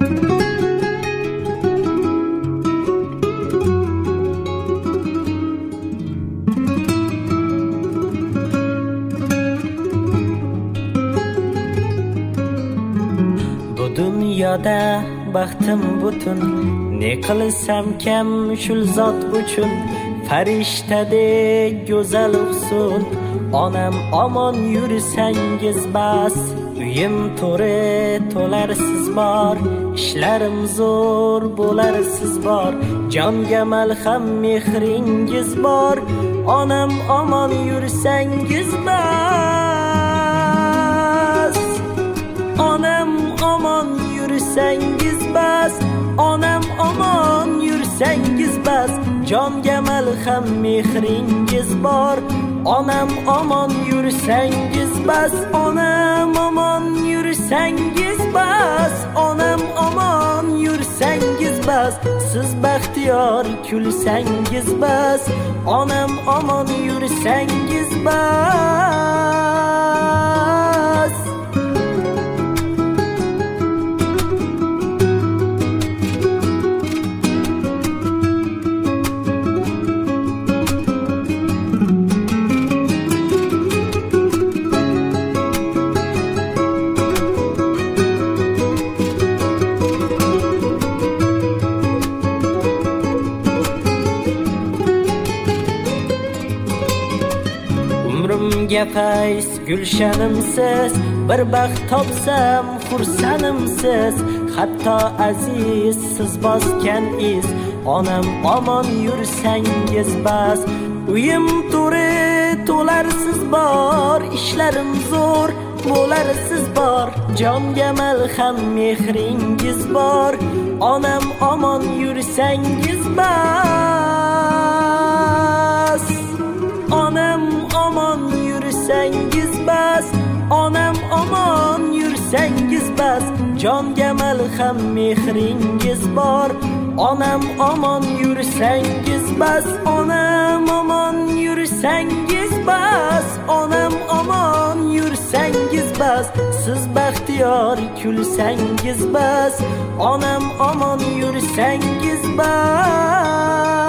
Dunyoda baxtim butun, ne qilsam kam shul zot uchun. Farishtadek go'zal husn, onam omon yursangiz bas. Uyim to're to'lar siz bor, ishlarim zo'r bo'lar siz bor. Jonga malham mehringiz bor, onam omon yursangiz bas. Onam omon yursangiz bas, onam omon yursangiz bas. Jonga malham mehringiz bor, onam omon yursangiz bas. Onam omon yursangiz bas, onam omon yursangiz bas. Siz baxtiyor kulsangiz bas, onam omon yursangiz bas. Fays gulshanimsiz, bir baxt topsam xursanimsiz. Hatto aziz siz bosgan iz, onam omon yursangiz bas. Uyim to're to'lar siz bor, ishlarim zo'r bo'lar siz bor. Jonga malham mehringiz bor, onam omon yursangiz bas. Onam omon yursangiz bas, onam omon yursangiz bas. Jonga malham mehringiz bor, onam omon yursangiz bas. Onam omon yursangiz bas, onam omon yursangiz bas. Siz baxtiyor kulsangiz bas, onam omon yursangiz bas.